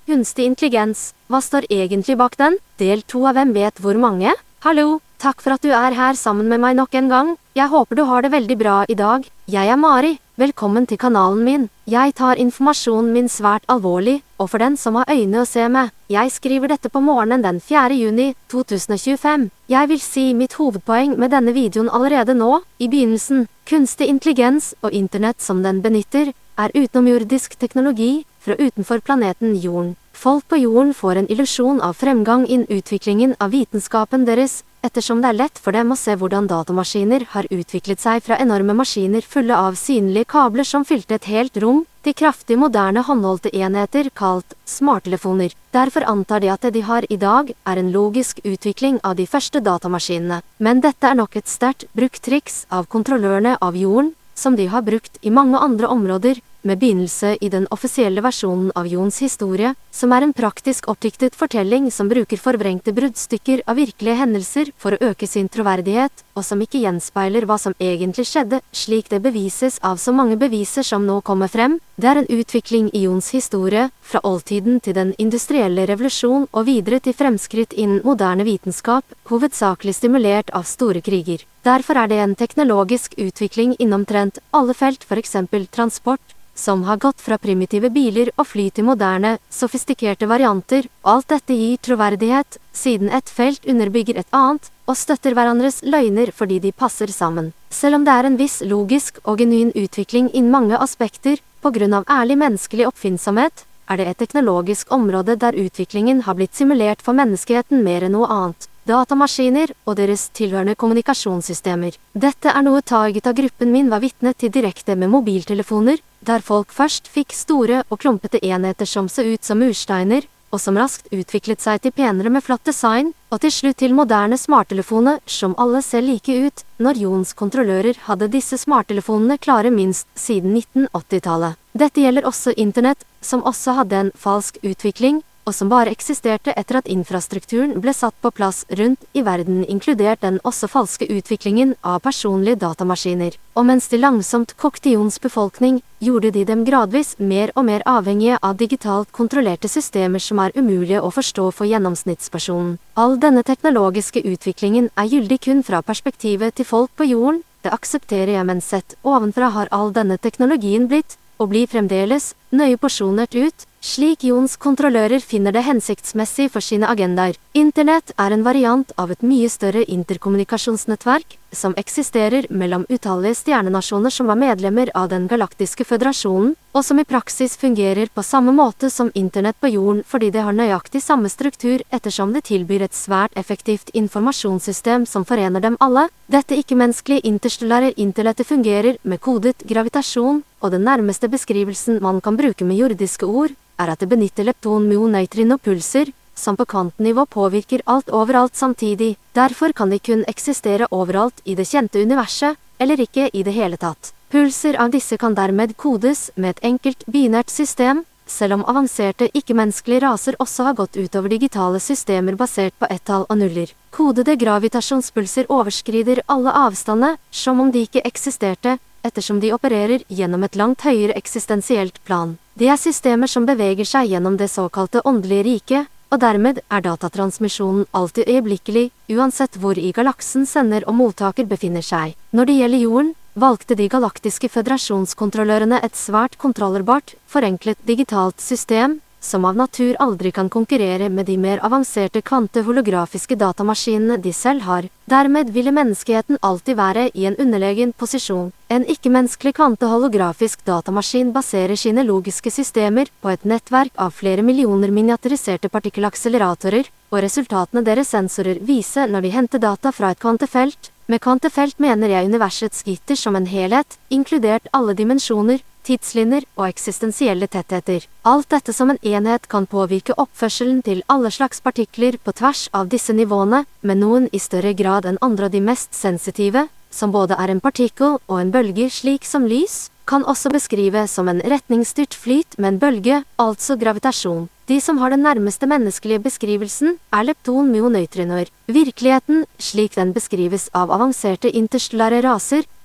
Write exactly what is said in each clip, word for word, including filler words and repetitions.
Kunstig intelligens, hva står egentlig bak den? Del to av Hvem vet hvor mange? Hallo, takk for at du er her sammen med meg nok en gang. Jeg håper du har det veldig bra i dag. Jeg er Mari, velkommen til kanalen min. Jeg tar informasjonen min svært alvorlig, og for den som har øyne å se med. Jeg skriver dette på morgenen den fjerde juni to tusen og tjuefem. Jeg vil si mitt hovedpoeng med denne videoen allerede nå, i begynnelsen. Kunstig intelligens og internett som den benytter, er utenomjordisk teknologi fra utenfor planeten Jorden. Folk på jorden får en illusjon av fremgang innen utviklingen av vitenskapen deres, ettersom det er lett for dem å se hvordan datamaskiner har utviklet seg fra enorme maskiner fulle av synlige kabler som fylte et helt rom, til kraftig moderne håndholdte enheter kalt smarttelefoner. Derfor antar de at det de har i dag, er en logisk utvikling av de første datamaskinene. Men dette er nok et sterkt brukt triks av kontrollørene av jorden, som de har brukt i mange andre områder, med begynnelse i den offisielle versjonen av jordens historie, som er en praktisk oppdiktet fortelling som bruker forvrengte bruddstykker av virkelige hendelser for å øke sin troverdighet, og som ikke gjenspeiler hva som egentlig skjedde, slik det bevises av så mange beviser som nå kommer frem. Det er en utvikling i jordens historie, fra oldtiden til den industrielle revolusjon og videre til fremskritt innen moderne vitenskap, hovedsakelig stimulert av store kriger. Derfor er det en teknologisk utvikling innomtrent alle felt, for eksempel transport, som har gått fra primitive biler og fly til moderne, sofistikerte varianter, og alt dette gir troverdighet, siden et felt underbygger et annet, og støtter hverandres løgner fordi de passer sammen. Selv om det er en viss logisk og genuin utvikling innen mange aspekter, på grunn av ærlig menneskelig oppfinnsomhet, er det et teknologisk område der utviklingen har blitt simulert for menneskeheten mer enn noe annet. Datamaskiner og deres tilhørende kommunikasjonssystemer. Dette er noe Target-gruppen min var vitne til direkte med mobiltelefoner, der folk først fikk store og klumpete enheter som så ut som mursteiner, og som raskt utviklet seg til penere med flott design, og til slutt til moderne smarttelefoner som alle ser like ut, når jordens kontrollører hadde disse smarttelefonene klare minst siden nitten åtti-tallet. Dette gjelder også internett, som også hadde en falsk utvikling, og som bare eksisterte etter at infrastrukturen ble satt på plass rundt i verden, inkludert den også falske utviklingen av personlige datamaskiner. Og mens de langsomt kokte jordens befolkning, gjorde de dem gradvis mer og mer avhengige av digitalt kontrollerte systemer som er umulige å forstå for gjennomsnittspersonen. All denne teknologiske utviklingen er gyldig kun fra perspektivet til folk på jorden. Det aksepterer jeg, men sett ovenfra har all denne teknologien blitt, og blir fremdeles, nøye porsjonert ut, slik jordens kontrollører finner det hensiktsmessig for sine agendaer. Internett er en variant av et mye større interkommunikasjonsnettverk, som eksisterer mellom utallige stjernenasjoner som er medlemmer av den galaktiske føderasjonen, og som i praksis fungerer på samme måte som internett på jorden fordi det har nøyaktig samme struktur ettersom det tilbyr et svært effektivt informasjonssystem som forener dem alle. Dette ikke-menneskelige interstellare internettet fungerer med kodet gravitasjon, og den nærmeste beskrivelsen man kan bruke med jordiske ord, er at det benytter lepton-myo-nøytrinopulser, som på kvantnivå påvirker alt overalt samtidig. Derfor kan de kun eksistere overalt i det kjente universet, eller ikke i det hele tatt. Pulser av disse kan dermed kodes med et enkelt binært system, selv om avanserte ikke-menneskelige raser også har gått utover digitale systemer basert på ett-tall og nuller. Kodede gravitasjonspulser overskrider alle avstander, som om de ikke eksisterte, ettersom de opererer gjennom et langt høyere eksistensielt plan. De er systemer som beveger seg gjennom det såkalte åndelige riket, og dermed er datatransmisjonen alltid øyeblikkelig, uansett hvor i galaksen sender og mottaker befinner seg. Når det gjelder jorden, valgte de galaktiske føderasjonskontrollørene et svært kontrollerbart, forenklet digitalt system, som av natur aldri kan konkurrere med de mer avanserte kvanteholografiske datamaskinene de selv har. Dermed ville menneskeheten alltid være i en underlegen posisjon. En ikke-menneskelig kvanteholografisk datamaskin baserer sine logiske systemer på et nettverk av flere millioner miniaturiserte partikkelakseleratorer, og resultatene deres sensorer viser når de henter data fra et kvantefelt. Med kvantefelt mener jeg universets gitter som en helhet, inkludert alle dimensjoner, tidslinjer og eksistensielle tettheter. Alt dette som en enhet kan påvirke oppførselen til alle slags partikler på tvers av disse nivåene, men noen i større grad enn andre av de mest sensitive, som både er en partikkel og en bølge slik som lys, kan også beskrives som en retningsstyrt flyt med en bølge, altså gravitasjon. De som har den nærmeste menneskelige beskrivelsen, er lepton-myo-nøytrinoer. Virkeligheten, slik den beskrives av avanserte interstellare raser,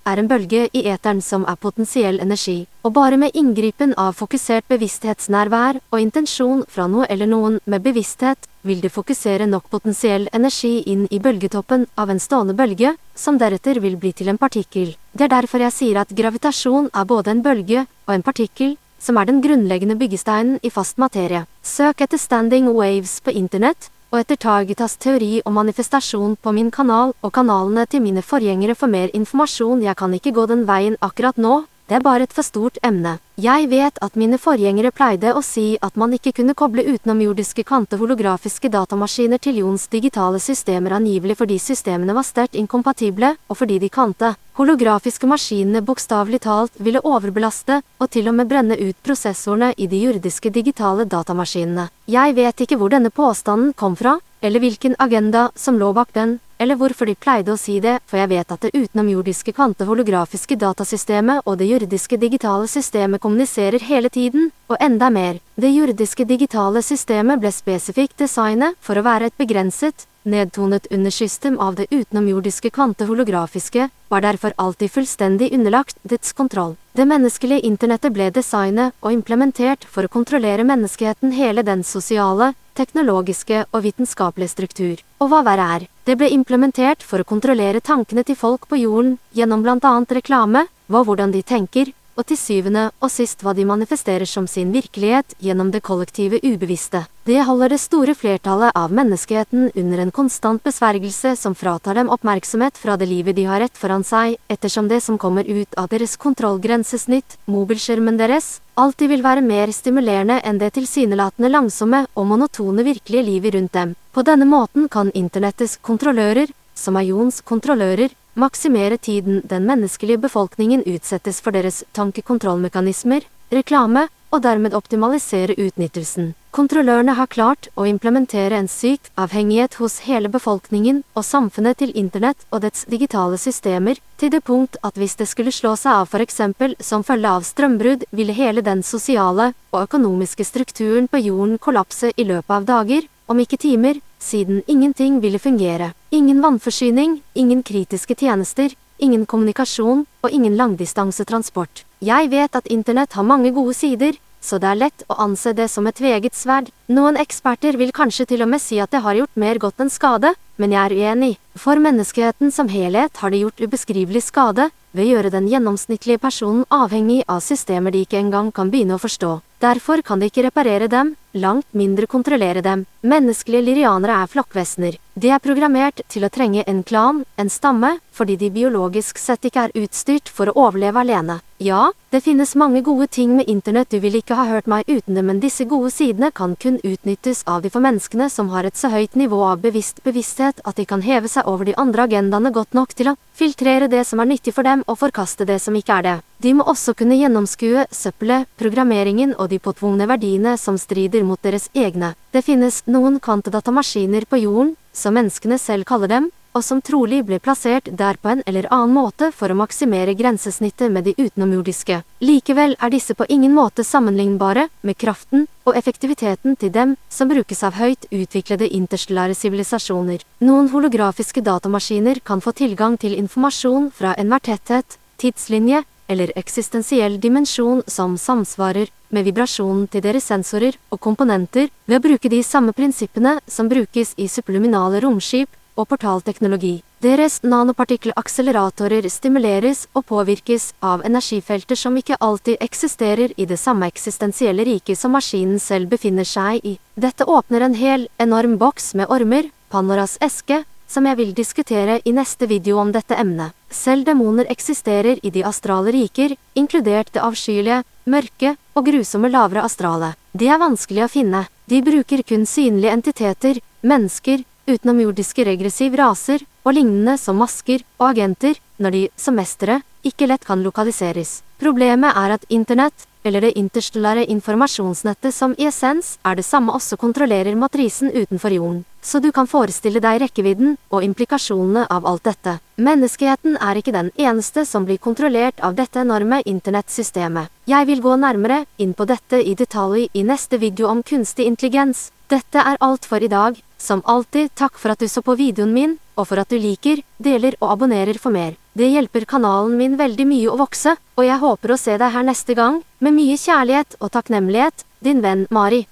er en bølge i eteren som er potensiell energi, og bare med inngripen av fokusert bevissthetsnærvær og intensjon fra noe eller noen med bevissthet, vil det fokusere nok potensiell energi inn i bølgetoppen av en stående bølge, som deretter vil bli til en partikkel. Det er derfor jeg sier at gravitasjon er både en bølge og en partikkel, som er den grunnleggende byggesteinen i fast materie. Søk etter Standing Waves på internett, og etter Targetas teori og manifestasjon på min kanal og kanalene til mine forgjengere for mer informasjon. Jeg kan ikke gå den veien akkurat nå, det er bare et for stort emne. Jeg vet at mine forgjengere pleide å si at man ikke kunne koble utenomjordiske kvante holografiske datamaskiner til Jons digitale systemer, angivelig fordi systemene var sterkt inkompatible, og fordi de kvante holografiske maskinene bokstavelig talt ville overbelaste og til og med brenne ut prosessorene i de jordiske digitale datamaskinene. Jeg vet ikke hvor denne påstanden kom fra, eller hvilken agenda som lå bak den, eller hvorfor de pleide å si det, for jeg vet at det utenomjordiske kvante holografiske datasystemet og det jordiske digitale systemet kommuniserer hele tiden, og enda mer. Det jordiske digitale systemet ble spesifikt designet for å være et begrenset, nedtonet undersystem av det utenomjordiske kvante holografiske, var derfor alltid fullstendig underlagt dets kontroll. Det menneskelige internettet ble designet og implementert for å kontrollere menneskeheten, hele den sosiale, teknologiske og vitenskapelige struktur. Og hva verre er, det ble implementert for å kontrollere tankene til folk på jorden, gjennom blant annet reklame, hva hvordan de tenker, og til syvende og sist hva de manifesterer som sin virkelighet gjennom det kollektive ubevisste. Det holder det store flertallet av menneskeheten under en konstant besvergelse som fratar dem oppmerksomhet fra det livet de har rett foran seg, ettersom det som kommer ut av deres kontrollgrensesnitt, mobilskjermen deres, alltid vil være mer stimulerende enn det tilsynelatende langsomme og monotone virkelige livet rundt dem. På denne måten kan internettets kontrollører, som er Jons kontrollører, maksimere tiden den menneskelige befolkningen utsettes for deres tankekontrollmekanismer, reklame, og dermed optimalisere utnyttelsen. Kontrollørene har klart å implementere en syk avhengighet hos hele befolkningen og samfunnet til internett og dets digitale systemer, til det punkt at hvis det skulle slå seg av for eksempel som følge av strømbrudd, ville hele den sosiale og økonomiske strukturen på jorden kollapse i løpet av dager, om ikke timer, siden ingenting ville fungere. Ingen vannforsyning, ingen kritiske tjenester, ingen kommunikasjon og ingen langdistansetransport. Jeg vet at internett har mange gode sider, så det er lett å anse det som et tveegget sverd. Noen eksperter vil kanskje til og med si at det har gjort mer godt enn skade, men jeg er uenig. For menneskeheten som helhet har det gjort ubeskrivelig skade, ved å gjøre den gjennomsnittlige personen avhengig av systemer de ikke engang kan begynne å forstå. Derfor kan de ikke reparere dem, langt mindre kontrollere dem. Menneskelige lyrianere er flokkvesener. De er programmert til å trenge en klan, en stamme, fordi de biologisk sett ikke er utstyrt for å overleve alene. Ja, det finnes mange gode ting med internett, du vil ikke ha hørt meg uten det, men disse gode sidene kan kun utnyttes av de for menneskene som har et så høyt nivå av bevisst bevissthet at de kan heve seg over de andre agendaene godt nok til å filtrere det som er nyttig for dem og forkaste det som ikke er det. De må også kunne gjennomskue søppelet, programmeringen og de påtvungne verdiene som strider mot deres egne. Det finnes noen kvantedatamaskiner på jorden, som menneskene selv kaller dem, og som trolig ble plassert der på en eller annen måte for å maksimere grensesnittet med de utenomjordiske. Likevel er disse på ingen måte sammenlignbare med kraften og effektiviteten til dem som brukes av høyt utviklede interstellare sivilisasjoner. Noen holografiske datamaskiner kan få tilgang til informasjon fra enhver tetthet, tidslinje eller eksistensiell dimensjon som samsvarer med vibrasjonen til deres sensorer og komponenter ved å bruke de samme prinsippene som brukes i subliminale romskip og portalteknologi. Deres nanopartikkelakseleratorer stimuleres og påvirkes av energifelter som ikke alltid eksisterer i det samme eksistensielle riket som maskinen selv befinner seg i. Dette åpner en hel, enorm boks med ormer, Pandoras eske, som jeg vil diskutere i neste video om dette emnet. Selv demoner eksisterer i de astrale riker, inkludert det avskyelige, mørke og grusomme lavere astrale. De er vanskelig å finne. De bruker kun synlige entiteter, mennesker, utenomjordiske regressiv raser og lignende som masker og agenter, når de, som mestere, ikke lett kan lokaliseres. Problemet er at internett, eller det interstellare informasjonsnettet som i essens er det samme, også kontrollerer matrisen utenfor jorden. Så du kan forestille deg rekkevidden og implikasjonene av alt dette. Menneskeheten er ikke den eneste som blir kontrollert av dette enorme internettsystemet. Jeg vil gå nærmere inn på dette i detalj i neste video om kunstig intelligens. Dette er alt for i dag. Som alltid, takk for at du så på videoen min. og for at du liker, deler og abonnerer for mer. Det hjelper kanalen min veldig mye å vokse, og jeg håper å se deg her neste gang, med mye kjærlighet og takknemlighet, din venn Mari.